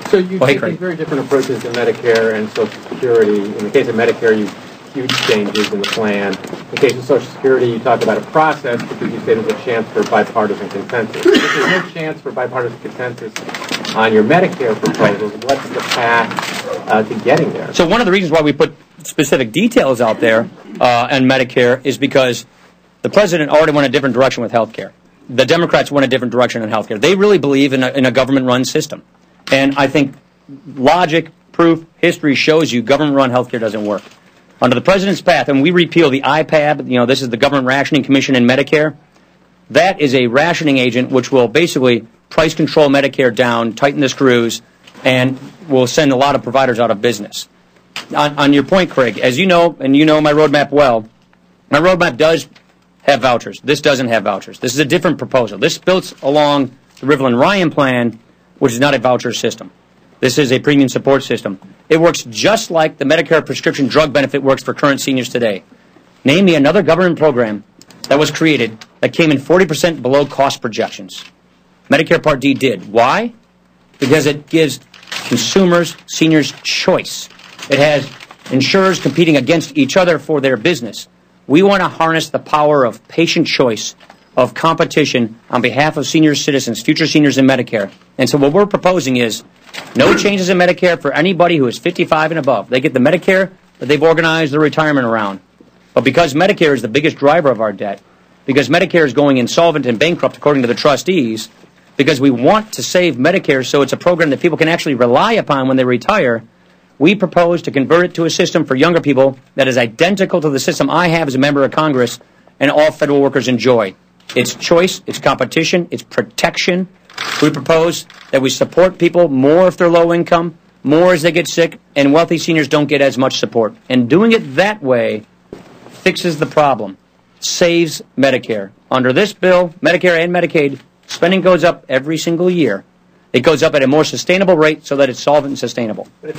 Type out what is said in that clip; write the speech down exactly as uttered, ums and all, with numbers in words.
So you well, take hey, these very different approaches to Medicare and Social Security. In the case of Medicare, you huge changes in the plan. In the case of Social Security, you talk about a process because you say there's a chance for bipartisan consensus. If there's no chance for bipartisan consensus on your Medicare proposals, what's the path uh, to getting there? So one of the reasons why we put specific details out there uh, on Medicare is because the president already went a different direction with health care. The Democrats went a different direction in health care. They really believe in a, in a government-run system. And I think logic, proof, history shows you government-run health care doesn't work. Under the president's path, and we repeal the I P A B, you know, this is the Government Rationing Commission in Medicare, that is a rationing agent which will basically price control Medicare down, tighten the screws, and will send a lot of providers out of business. On, on your point, Craig, as you know, and you know my roadmap well, my roadmap does have vouchers. This doesn't have vouchers. This is a different proposal. This builds along the Rivlin-Ryan plan, which is not a voucher system. This is a premium support system. It works just like the Medicare prescription drug benefit works for current seniors today. Name me another government program that was created that came in forty percent below cost projections. Medicare Part D did. Why? Because it gives consumers, seniors, choice. It has insurers competing against each other for their business. We want to harness the power of patient choice, of competition on behalf of senior citizens, future seniors in Medicare. And so what we're proposing is no changes in Medicare for anybody who is fifty-five and above. They get the Medicare that they've organized their retirement around. But because Medicare is the biggest driver of our debt, because Medicare is going insolvent and bankrupt according to the trustees, because we want to save Medicare so it's a program that people can actually rely upon when they retire, we propose to convert it to a system for younger people that is identical to the system I have as a member of Congress and all federal workers enjoy. It's choice, it's competition, it's protection. We propose that we support people more if they're low income, more as they get sick, and wealthy seniors don't get as much support. And doing it that way fixes the problem, saves Medicare. Under this bill, Medicare and Medicaid, spending goes up every single year. It goes up at a more sustainable rate so that it's solvent and sustainable.